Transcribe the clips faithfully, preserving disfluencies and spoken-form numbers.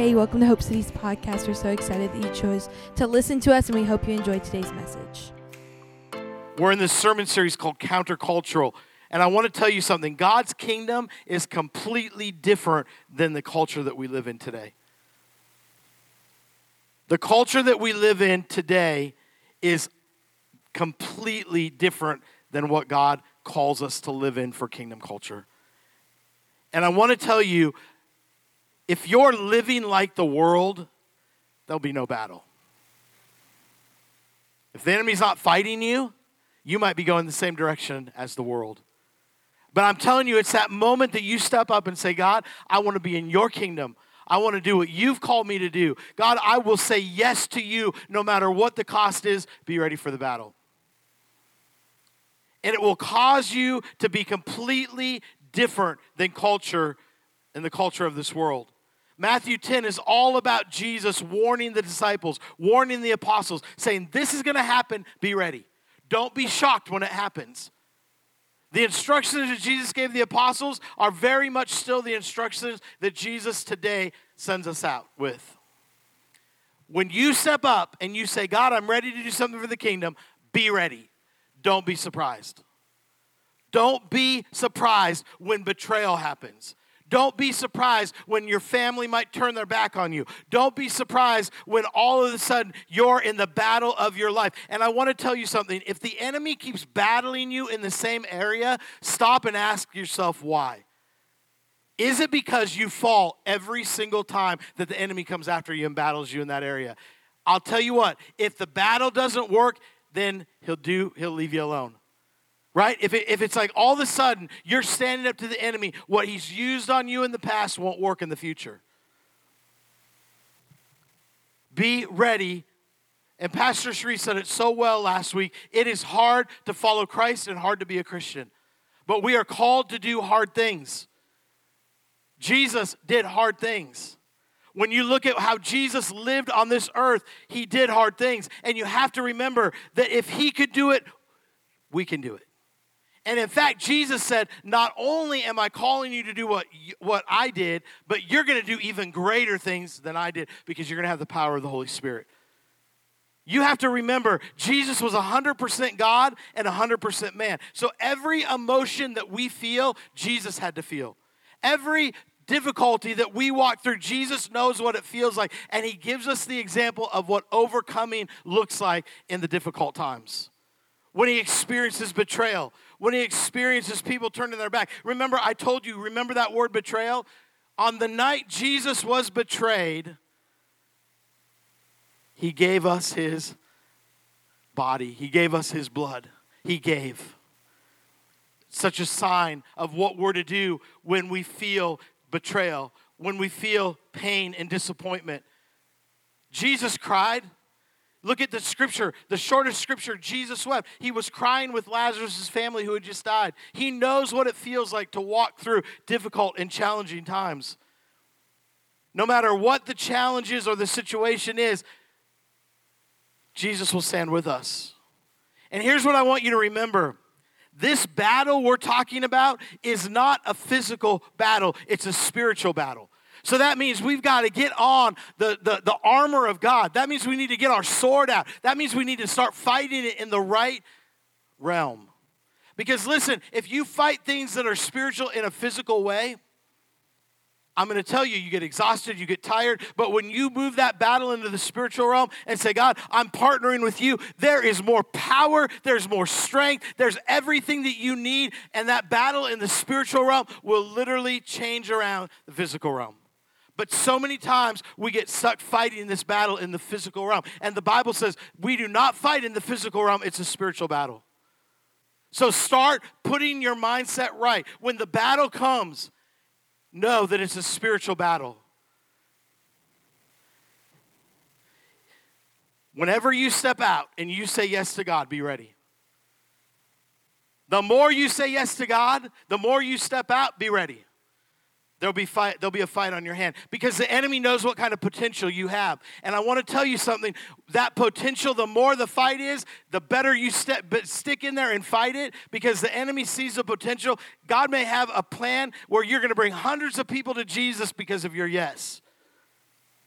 Hey, welcome to Hope City's podcast. We're so excited that you chose to listen to us, and we hope you enjoyed today's message. We're in this sermon series called Countercultural, and I want to tell you something. God's kingdom is completely different than the culture that we live in today. The culture that we live in today is completely different than what God calls us to live in for kingdom culture. And I want to tell you, if you're living like the world, there'll be no battle. If the enemy's not fighting you, you might be going the same direction as the world. But I'm telling you, it's that moment that you step up and say, God, I want to be in your kingdom. I want to do what you've called me to do. God, I will say yes to you no matter what the cost is. Be ready for the battle. And it will cause you to be completely different than culture and the culture of this world. Matthew ten is all about Jesus warning the disciples, warning the apostles, saying, this is going to happen, be ready. Don't be shocked when it happens. The instructions that Jesus gave the apostles are very much still the instructions that Jesus today sends us out with. When you step up and you say, God, I'm ready to do something for the kingdom, be ready. Don't be surprised. Don't be surprised when betrayal happens. Don't be surprised when your family might turn their back on you. Don't be surprised when all of a sudden you're in the battle of your life. And I want to tell you something. If the enemy keeps battling you in the same area, stop and ask yourself why. Is it because you fall every single time that the enemy comes after you and battles you in that area? I'll tell you what, if the battle doesn't work, then he'll do, he'll leave you alone. Right? If it, if it's like all of a sudden you're standing up to the enemy, what he's used on you in the past won't work in the future. Be ready. And Pastor Sheree said it so well last week. It is hard to follow Christ and hard to be a Christian. But we are called to do hard things. Jesus did hard things. When you look at how Jesus lived on this earth, he did hard things. And you have to remember that if he could do it, we can do it. And in fact, Jesus said, not only am I calling you to do what, you, what I did, but you're going to do even greater things than I did because you're going to have the power of the Holy Spirit. You have to remember, Jesus was one hundred percent God and one hundred percent man. So every emotion that we feel, Jesus had to feel. Every difficulty that we walk through, Jesus knows what it feels like, and he gives us the example of what overcoming looks like in the difficult times. When he experiences betrayal, when he experiences people turning their back. Remember, I told you, remember that word betrayal? On the night Jesus was betrayed, he gave us his body. He gave us his blood. He gave. Such a sign of what we're to do when we feel betrayal, when we feel pain and disappointment. Jesus cried. Look at the scripture, the shortest scripture, Jesus wept. He was crying with Lazarus' family who had just died. He knows what it feels like to walk through difficult and challenging times. No matter what the challenge is or the situation is, Jesus will stand with us. And here's what I want you to remember. This battle we're talking about is not a physical battle. It's a spiritual battle. So that means we've got to get on the, the, the armor of God. That means we need to get our sword out. That means we need to start fighting it in the right realm. Because listen, if you fight things that are spiritual in a physical way, I'm going to tell you, you get exhausted, you get tired. But when you move that battle into the spiritual realm and say, God, I'm partnering with you, there is more power, there's more strength, there's everything that you need. And that battle in the spiritual realm will literally change around the physical realm. But so many times we get stuck fighting this battle in the physical realm. And the Bible says we do not fight in the physical realm, it's a spiritual battle. So start putting your mindset right. When the battle comes, know that it's a spiritual battle. Whenever you step out and you say yes to God, be ready. The more you say yes to God, the more you step out, be ready. There'll be fight, there'll be a fight on your hand because the enemy knows what kind of potential you have. And I want to tell you something, that potential, the more the fight is, the better you step, but stick in there and fight it because the enemy sees the potential. God may have a plan where you're going to bring hundreds of people to Jesus because of your yes.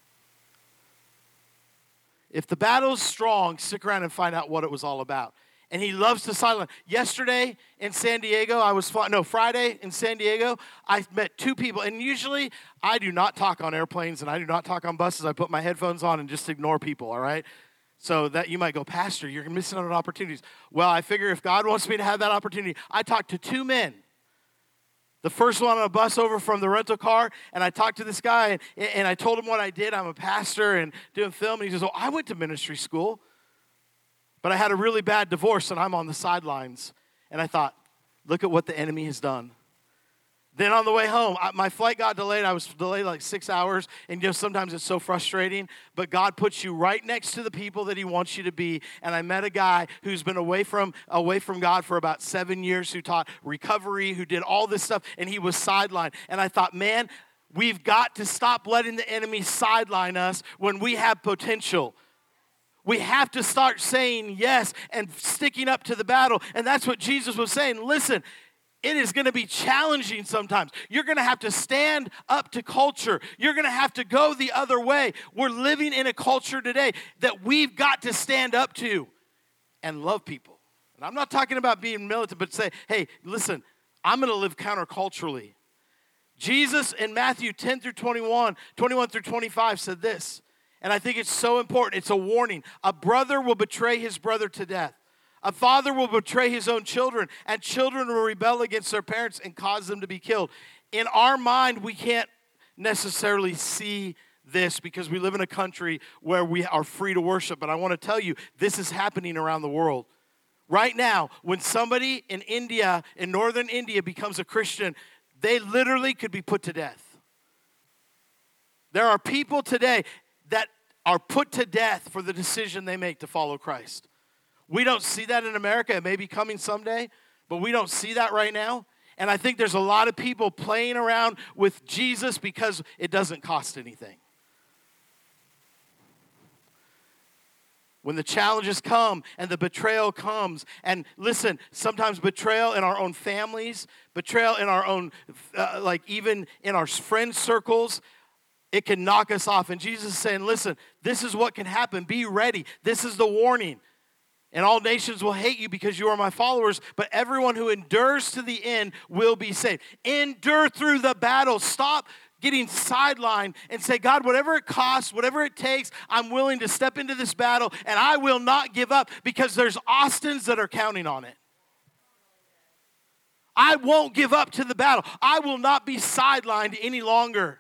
if the battle's strong, stick around and find out what it was all about. And he loves to silence. Yesterday in San Diego, I was, no, Friday in San Diego, I met two people. And usually I do not talk on airplanes and I do not talk on buses. I put my headphones on and just ignore people, all right? So that you might go, Pastor, you're missing out on opportunities. Well, I figure if God wants me to have that opportunity, I talked to two men. The first one on a bus over from the rental car, and I talked to this guy, and, and I told him what I did. I'm a pastor and doing film, and he says, oh, I went to ministry school, but I had a really bad divorce, and I'm on the sidelines. And I thought, look at what the enemy has done. Then on the way home, I, my flight got delayed. I was delayed like six hours, and you know, sometimes it's so frustrating, but God puts you right next to the people that he wants you to be. And I met a guy who's been away from away from God for about seven years, who taught recovery, who did all this stuff, and he was sidelined. And I thought, man, we've got to stop letting the enemy sideline us when we have potential. We have to start saying yes and sticking up to the battle. And that's what Jesus was saying. Listen, it is going to be challenging sometimes. You're going to have to stand up to culture. You're going to have to go the other way. We're living in a culture today that we've got to stand up to and love people. And I'm not talking about being militant, but say, hey, listen, I'm going to live counterculturally. Jesus in Matthew ten through twenty-one, twenty-one through twenty-five said this, and I think it's so important. It's a warning. A brother will betray his brother to death. A father will betray his own children, and children will rebel against their parents and cause them to be killed. In our mind, we can't necessarily see this because we live in a country where we are free to worship. But I want to tell you, this is happening around the world. Right now, when somebody in India, in northern India, becomes a Christian, they literally could be put to death. There are people today that are put to death for the decision they make to follow Christ. We don't see that in America. It may be coming someday, but we don't see that right now. And I think there's a lot of people playing around with Jesus because it doesn't cost anything. When the challenges come and the betrayal comes, and listen, sometimes betrayal in our own families, betrayal in our own, uh, like even in our friend circles, it can knock us off. And Jesus is saying, listen, this is what can happen. Be ready. This is the warning. And all nations will hate you because you are my followers, but everyone who endures to the end will be saved. Endure through the battle. Stop getting sidelined and say, God, whatever it costs, whatever it takes, I'm willing to step into this battle, and I will not give up because there's Austins that are counting on it. I won't give up to the battle. I will not be sidelined any longer.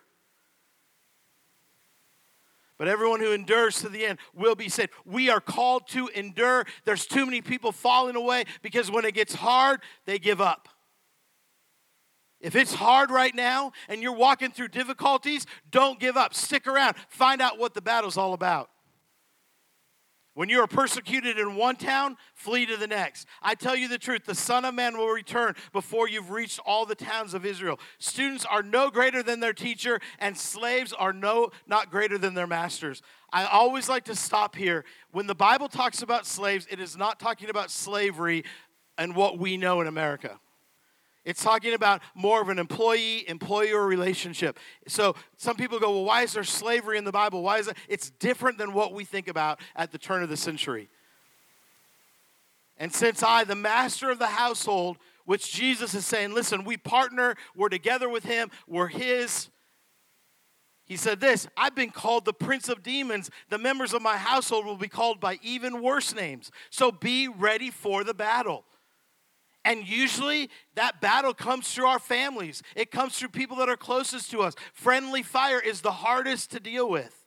But everyone who endures to the end will be saved. We are called to endure. There's too many people falling away because when it gets hard, they give up. If it's hard right now and you're walking through difficulties, don't give up. Stick around. Find out what the battle's all about. When you are persecuted in one town, flee to the next. I tell you the truth, the Son of Man will return before you've reached all the towns of Israel. Students are no greater than their teacher, and slaves are no not greater than their masters. I always like to stop here. When the Bible talks about slaves, it is not talking about slavery and what we know in America. It's talking about more of an employee-employer relationship. So some people go, well, why is there slavery in the Bible? Why is it? It's different than what we think about at the turn of the century. And since I, the master of the household, which Jesus is saying, listen, we partner, we're together with him, we're his. He said this, I've been called the prince of demons. The members of my household will be called by even worse names. So be ready for the battle. And usually that battle comes through our families. It comes through people that are closest to us. Friendly fire is the hardest to deal with.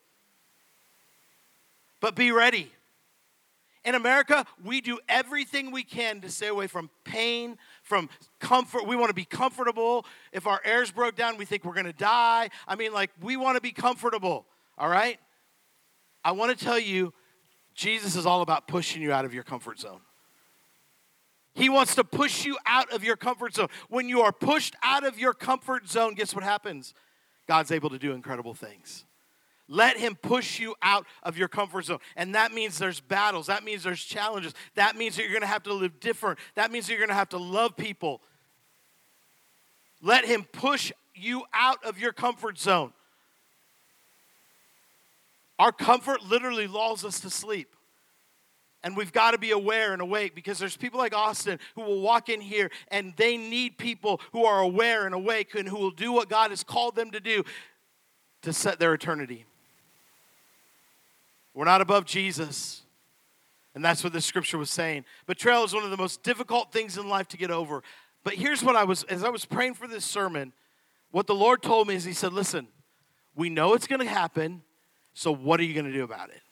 But be ready. In America, we do everything we can to stay away from pain, from comfort. We want to be comfortable. If our air's broke down, we think we're going to die. I mean, like, we want to be comfortable, all right? I want to tell you, Jesus is all about pushing you out of your comfort zone. He wants to push you out of your comfort zone. When you are pushed out of your comfort zone, guess what happens? God's able to do incredible things. Let him push you out of your comfort zone. And that means there's battles. That means there's challenges. That means that you're going to have to live different. That means that you're going to have to love people. Let him push you out of your comfort zone. Our comfort literally lulls us to sleep. And we've got to be aware and awake because there's people like Austin who will walk in here and they need people who are aware and awake and who will do what God has called them to do to set their eternity. We're not above Jesus. And that's what this scripture was saying. Betrayal is one of the most difficult things in life to get over. But here's what I was, as I was praying for this sermon, what the Lord told me is he said, listen, we know it's going to happen, so what are you going to do about it?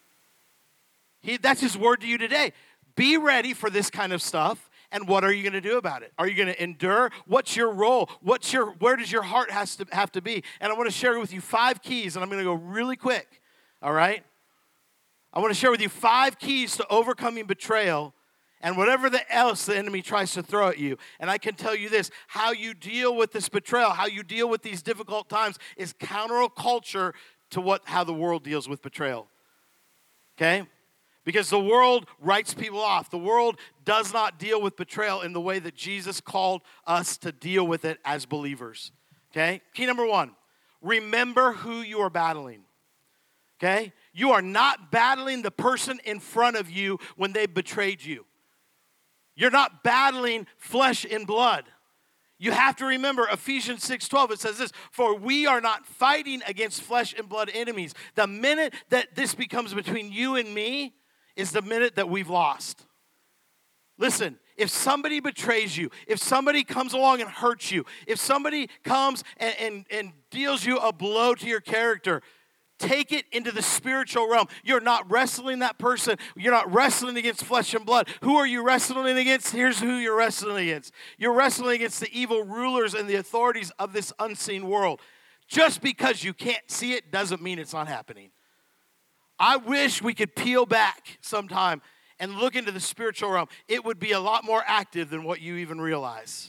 He, that's his word to you today. Be ready for this kind of stuff, and what are you going to do about it? Are you going to endure? What's your role? What's your, where does your heart has to have to be? And I want to share with you five keys, and I'm going to go really quick, all right? I want to share with you five keys to overcoming betrayal and whatever the else the enemy tries to throw at you. And I can tell you this, how you deal with this betrayal, how you deal with these difficult times is counterculture to what how the world deals with betrayal, okay? Because the world writes people off. The world does not deal with betrayal in the way that Jesus called us to deal with it as believers. Okay? Key number one, remember who you are battling. Okay? You are not battling the person in front of you when they betrayed you. You're not battling flesh and blood. You have to remember Ephesians six twelve, it says this, for we are not fighting against flesh and blood enemies. The minute that this becomes between you and me, is the minute that we've lost. Listen, if somebody betrays you, if somebody comes along and hurts you, if somebody comes and, and, and deals you a blow to your character, take it into the spiritual realm. You're not wrestling that person. You're not wrestling against flesh and blood. Who are you wrestling against? Here's who you're wrestling against. You're wrestling against the evil rulers and the authorities of this unseen world. Just because you can't see it doesn't mean it's not happening. I wish we could peel back sometime and look into the spiritual realm. It would be a lot more active than what you even realize.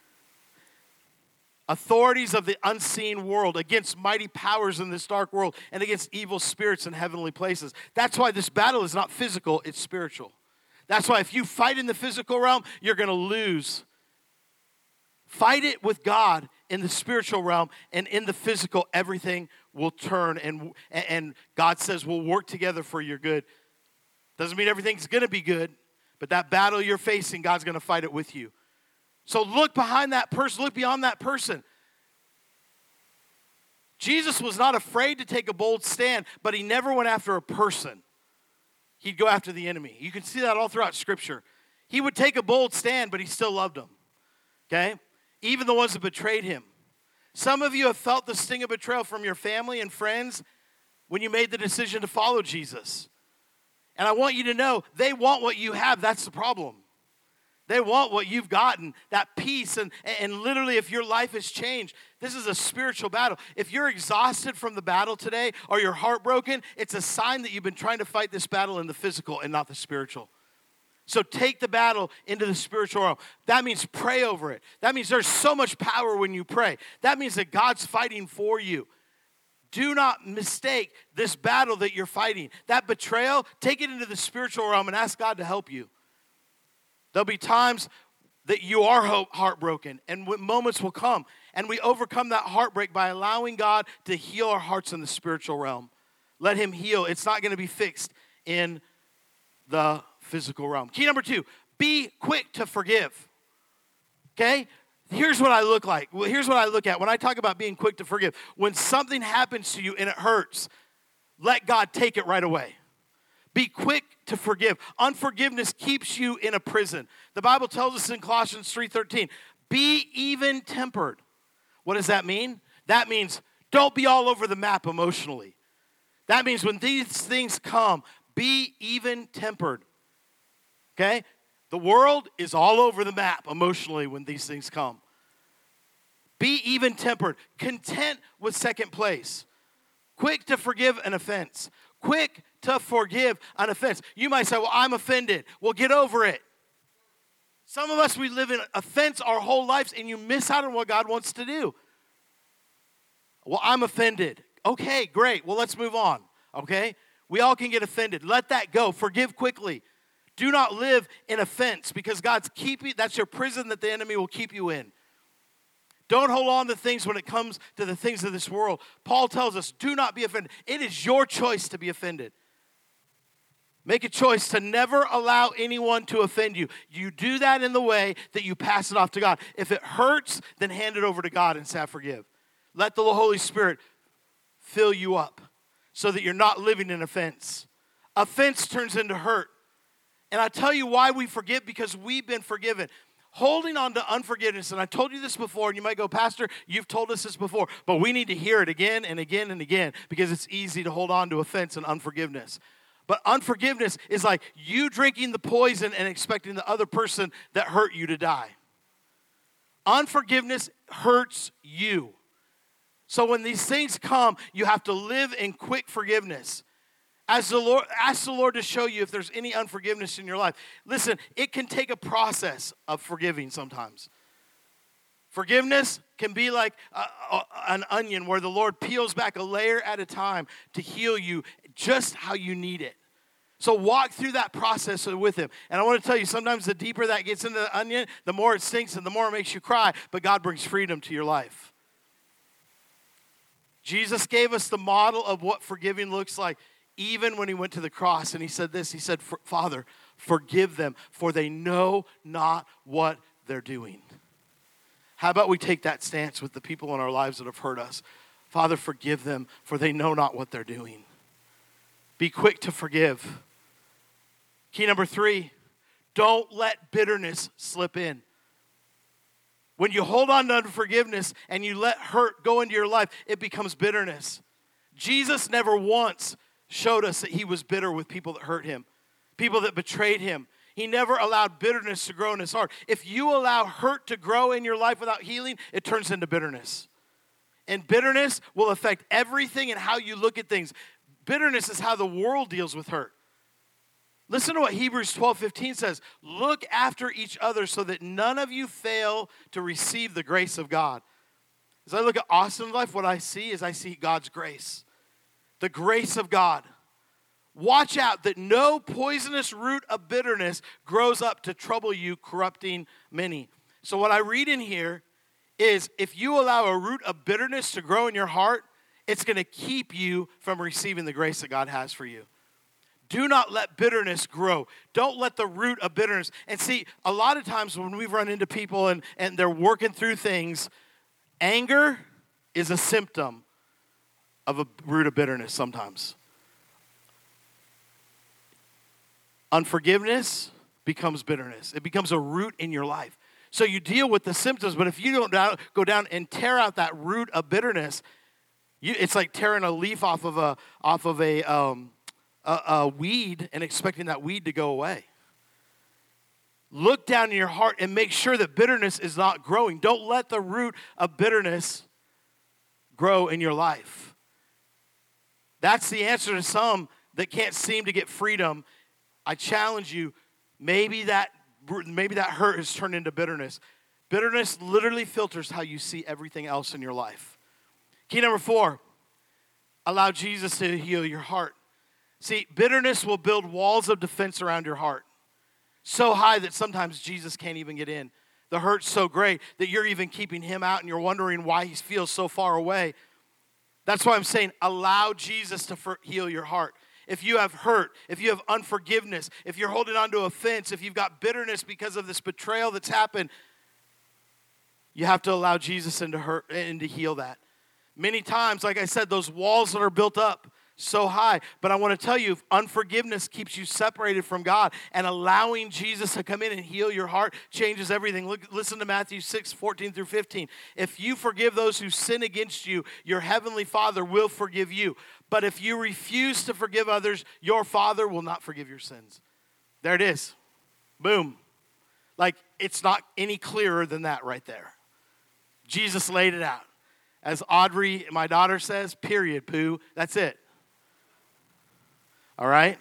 Authorities of the unseen world against mighty powers in this dark world and against evil spirits in heavenly places. That's why this battle is not physical, it's spiritual. That's why if you fight in the physical realm, you're going to lose. Fight it with God in the spiritual realm, and in the physical, everything will turn, and, and God says we'll work together for your good. Doesn't mean everything's going to be good, but that battle you're facing, God's going to fight it with you. So look behind that person, look beyond that person. Jesus was not afraid to take a bold stand, but he never went after a person. He'd go after the enemy. You can see that all throughout Scripture. He would take a bold stand, but he still loved them, okay? Even the ones that betrayed him. Some of you have felt the sting of betrayal from your family and friends when you made the decision to follow Jesus. And I want you to know, they want what you have. That's the problem. They want what you've gotten, that peace. And, and literally, if your life has changed, this is a spiritual battle. If you're exhausted from the battle today or you're heartbroken, it's a sign that you've been trying to fight this battle in the physical and not the spiritual. So take the battle into the spiritual realm. That means pray over it. That means there's so much power when you pray. That means that God's fighting for you. Do not mistake this battle that you're fighting. That betrayal, take it into the spiritual realm and ask God to help you. There'll be times that you are heartbroken, and moments will come. And we overcome that heartbreak by allowing God to heal our hearts in the spiritual realm. Let him heal. It's not going to be fixed in the physical realm. Key number two, be quick to forgive. Okay? Here's what I look like. Well, here's what I look at when I talk about being quick to forgive. When something happens to you and it hurts, let God take it right away. Be quick to forgive. Unforgiveness keeps you in a prison. The Bible tells us in Colossians three thirteen, be even tempered. What does that mean? That means don't be all over the map emotionally. That means when these things come, be even tempered. Okay? The world is all over the map emotionally when these things come. Be even tempered. Content with second place. Quick to forgive an offense. Quick to forgive an offense. You might say, well, I'm offended. Well, get over it. Some of us, we live in offense our whole lives, and you miss out on what God wants to do. Well, I'm offended. Okay, great. Well, let's move on, okay? We all can get offended. Let that go. Forgive quickly. Do not live in offense because God's keeping, that's your prison that the enemy will keep you in. Don't hold on to things when it comes to the things of this world. Paul tells us, do not be offended. It is your choice to be offended. Make a choice to never allow anyone to offend you. You do that in the way that you pass it off to God. If it hurts, then hand it over to God and say, I forgive. Let the Holy Spirit fill you up so that you're not living in offense. Offense turns into hurt. And I tell you why we forgive, because we've been forgiven. Holding on to unforgiveness, and I told you this before, and you might go, Pastor, you've told us this before, but we need to hear it again and again and again because it's easy to hold on to offense and unforgiveness. But unforgiveness is like you drinking the poison and expecting the other person that hurt you to die. Unforgiveness hurts you. So when these things come, you have to live in quick forgiveness. As the Lord, ask the Lord to show you if there's any unforgiveness in your life. Listen, it can take a process of forgiving sometimes. Forgiveness can be like a, a, an onion where the Lord peels back a layer at a time to heal you just how you need it. So walk through that process with him. And I want to tell you, sometimes the deeper that gets into the onion, the more it stinks and the more it makes you cry. But God brings freedom to your life. Jesus gave us the model of what forgiving looks like. Even when he went to the cross and he said this, he said, Father, forgive them, for they know not what they're doing. How about we take that stance with the people in our lives that have hurt us? Father, forgive them, for they know not what they're doing. Be quick to forgive. Key number three, don't let bitterness slip in. When you hold on to unforgiveness and you let hurt go into your life, it becomes bitterness. Jesus never once showed us that he was bitter with people that hurt him, people that betrayed him. He never allowed bitterness to grow in his heart. If you allow hurt to grow in your life without healing, it turns into bitterness. And bitterness will affect everything and how you look at things. Bitterness is how the world deals with hurt. Listen to what Hebrews twelve fifteen says. Look after each other so that none of you fail to receive the grace of God. As I look at Austin's life, what I see is I see God's grace. The grace of God. Watch out that no poisonous root of bitterness grows up to trouble you, corrupting many. So what I read in here is if you allow a root of bitterness to grow in your heart, it's going to keep you from receiving the grace that God has for you. Do not let bitterness grow. Don't let the root of bitterness. And see, a lot of times when we've run into people and, and they're working through things, anger is a symptom of a root of bitterness sometimes. Unforgiveness becomes bitterness. It becomes a root in your life. So you deal with the symptoms, but if you don't down, go down and tear out that root of bitterness, you, it's like tearing a leaf off of a off of a, um, a a weed and expecting that weed to go away. Look down in your heart and make sure that bitterness is not growing. Don't let the root of bitterness grow in your life. That's the answer to some that can't seem to get freedom. I challenge you, maybe that maybe that hurt has turned into bitterness. Bitterness literally filters how you see everything else in your life. Key number four, allow Jesus to heal your heart. See, bitterness will build walls of defense around your heart. So high that sometimes Jesus can't even get in. The hurt's so great that you're even keeping him out and you're wondering why he feels so far away. That's why I'm saying allow Jesus to for- heal your heart. If you have hurt, if you have unforgiveness, if you're holding on to offense, if you've got bitterness because of this betrayal that's happened, you have to allow Jesus in to hurt and to heal that. Many times, like I said, those walls that are built up so high. But I want to tell you, if unforgiveness keeps you separated from God, and allowing Jesus to come in and heal your heart changes everything. Look, listen to Matthew six, fourteen through fifteen. If you forgive those who sin against you, your heavenly Father will forgive you. But if you refuse to forgive others, your Father will not forgive your sins. There it is. Boom. Like, it's not any clearer than that right there. Jesus laid it out. As Audrey, my daughter, says, period, poo. That's it. All right?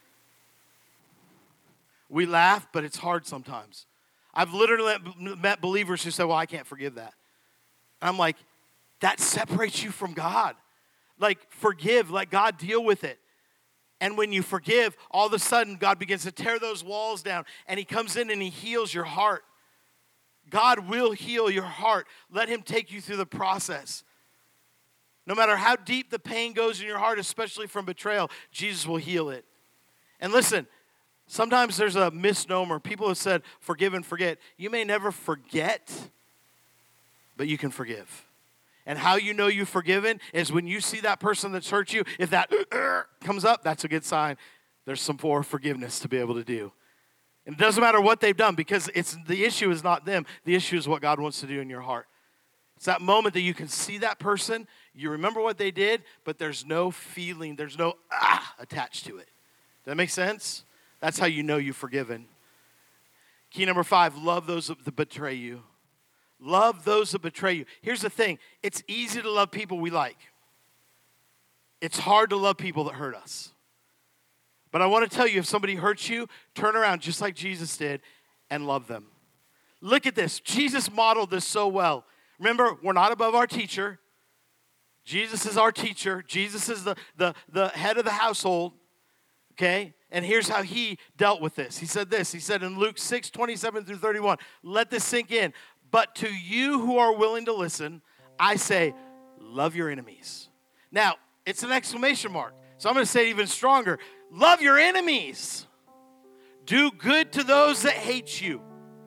We laugh, but it's hard sometimes. I've literally met believers who say, well, I can't forgive that. And I'm like, that separates you from God. Like, forgive. Let God deal with it. And when you forgive, all of a sudden, God begins to tear those walls down. And he comes in and he heals your heart. God will heal your heart. Let him take you through the process. No matter how deep the pain goes in your heart, especially from betrayal, Jesus will heal it. And listen, sometimes there's a misnomer. People have said, forgive and forget. You may never forget, but you can forgive. And how you know you've forgiven is when you see that person that's hurt you, if that uh, comes up, that's a good sign. There's some more forgiveness to be able to do. And it doesn't matter what they've done, because it's the issue is not them. The issue is what God wants to do in your heart. It's that moment that you can see that person, you remember what they did, but there's no feeling, there's no ah attached to it. Does that make sense? That's how you know you've forgiven. Key number five, love those that betray you. Love those that betray you. Here's the thing. It's easy to love people we like. It's hard to love people that hurt us. But I want to tell you, if somebody hurts you, turn around just like Jesus did and love them. Look at this. Jesus modeled this so well. Remember, we're not above our teacher. Jesus is our teacher. Jesus is the, the, the head of the household. Okay? And here's how he dealt with this. He said this. He said in Luke six, twenty-seven through thirty-one, let this sink in. But to you who are willing to listen, I say, love your enemies. Now, it's an exclamation mark. So I'm going to say it even stronger. Love your enemies. Do good to those that hate you.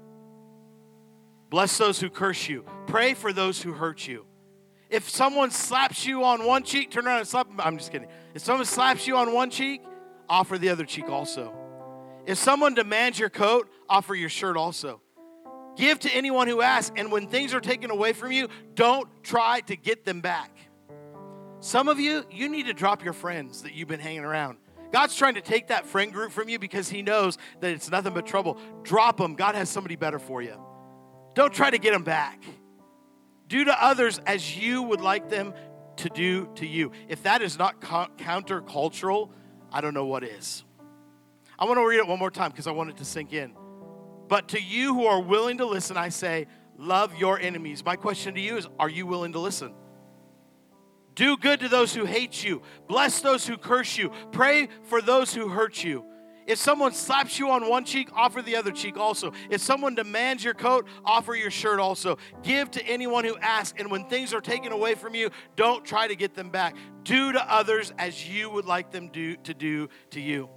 Bless those who curse you. Pray for those who hurt you. If someone slaps you on one cheek, turn around and slap them. I'm just kidding. If someone slaps you on one cheek, offer the other cheek also. If someone demands your coat, offer your shirt also. Give to anyone who asks, and when things are taken away from you, don't try to get them back. Some of you, you need to drop your friends that you've been hanging around. God's trying to take that friend group from you because he knows that it's nothing but trouble. Drop them. God has somebody better for you. Don't try to get them back. Do to others as you would like them to do to you. If that is not co- countercultural, I don't know what is. I want to read it one more time because I want it to sink in. But to you who are willing to listen, I say, love your enemies. My question to you is, are you willing to listen? Do good to those who hate you. Bless those who curse you. Pray for those who hurt you. If someone slaps you on one cheek, offer the other cheek also. If someone demands your coat, offer your shirt also. Give to anyone who asks, and when things are taken away from you, don't try to get them back. Do to others as you would like them do, to do to you.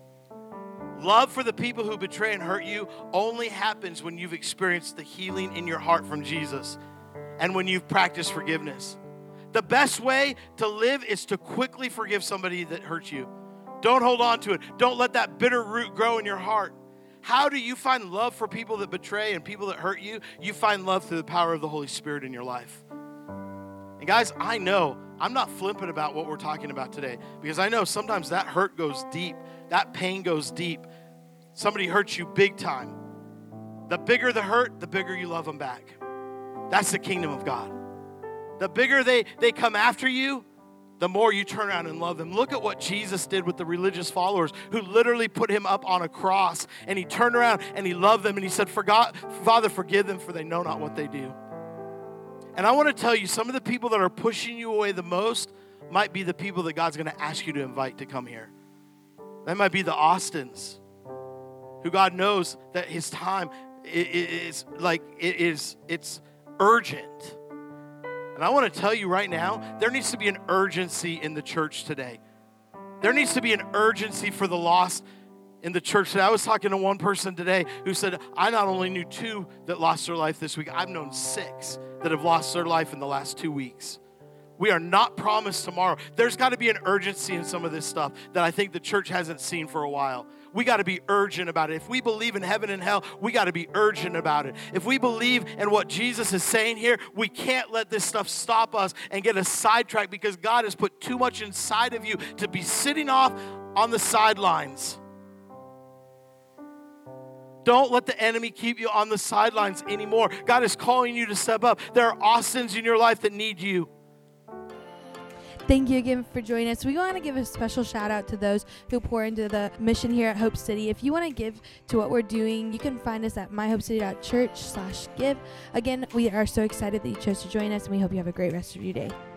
Love for the people who betray and hurt you only happens when you've experienced the healing in your heart from Jesus and when you've practiced forgiveness. The best way to live is to quickly forgive somebody that hurt you. Don't hold on to it. Don't let that bitter root grow in your heart. How do you find love for people that betray and people that hurt you? You find love through the power of the Holy Spirit in your life. And guys, I know I'm not flippant about what we're talking about today because I know sometimes that hurt goes deep. That pain goes deep. Somebody hurts you big time. The bigger the hurt, the bigger you love them back. That's the kingdom of God. The bigger they, they come after you, the more you turn around and love them. Look at what Jesus did with the religious followers who literally put him up on a cross, and he turned around and he loved them and he said, "Forgot, Father, forgive them, for they know not what they do." And I want to tell you, some of the people that are pushing you away the most might be the people that God's going to ask you to invite to come here. That might be the Austins, who God knows that his time is like, it is, it's urgent. And I want to tell you right now, there needs to be an urgency in the church today. There needs to be an urgency for the lost in the church today. I was talking to one person today who said, I not only knew two that lost their life this week, I've known six that have lost their life in the last two weeks. We are not promised tomorrow. There's got to be an urgency in some of this stuff that I think the church hasn't seen for a while. We got to be urgent about it. If we believe in heaven and hell, we got to be urgent about it. If we believe in what Jesus is saying here, we can't let this stuff stop us and get us sidetracked because God has put too much inside of you to be sitting off on the sidelines. Don't let the enemy keep you on the sidelines anymore. God is calling you to step up. There are Austins in your life that need you. Thank you again for joining us. We want to give a special shout out to those who pour into the mission here at Hope City. If you want to give to what we're doing, you can find us at myhopecity.church slash give. Again, we are so excited that you chose to join us, and we hope you have a great rest of your day.